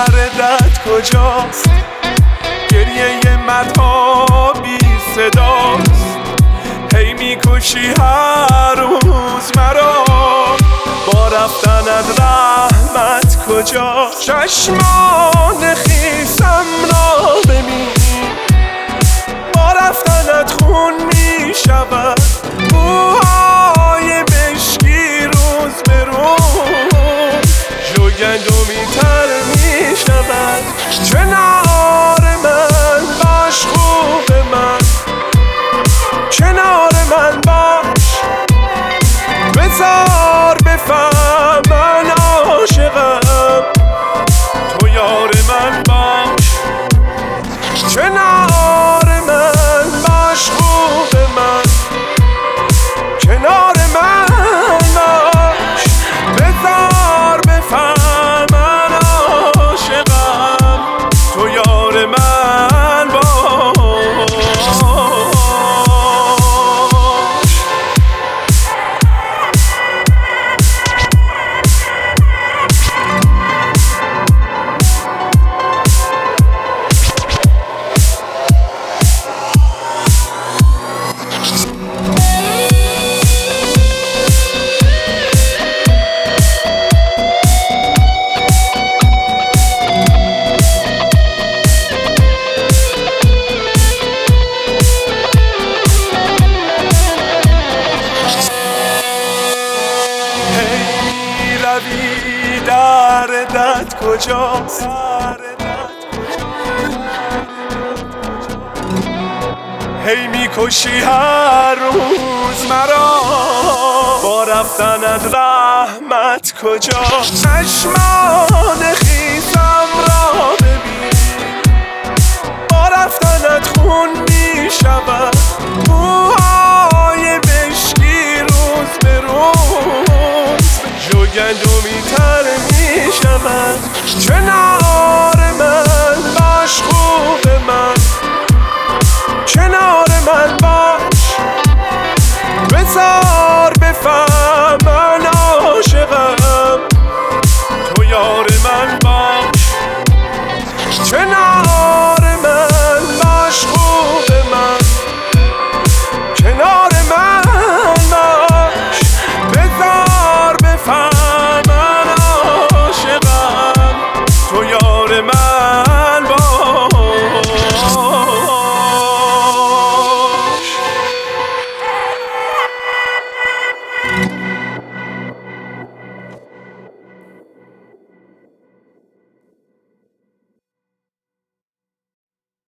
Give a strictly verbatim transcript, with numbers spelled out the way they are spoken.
دردت کجاست؟ گریه مردها بی صداست. هی میکشی هر روز مرا، با رفتنت رحمت کجاست؟ چشمان خیسم را ببین، با رفتنت خون میشود. موهای مشکی روز به روز جوگندمی تر میشود. کنار من باش خوب من، کنار من باش، بذار بفهم من عاشقم. تو یار من باش، کنار من باش خوب من، کنار من باش، بذار بفهم من عاشقم. تو یار من باش. دردت کجاست؟ هی میکشی هر روز مرا، با رفتنت رحمت کجاست؟ چشمان خیسم را ببین، با رفتنت خون میشود. موهای مشکی روز به روز جوگندمی تر میشود.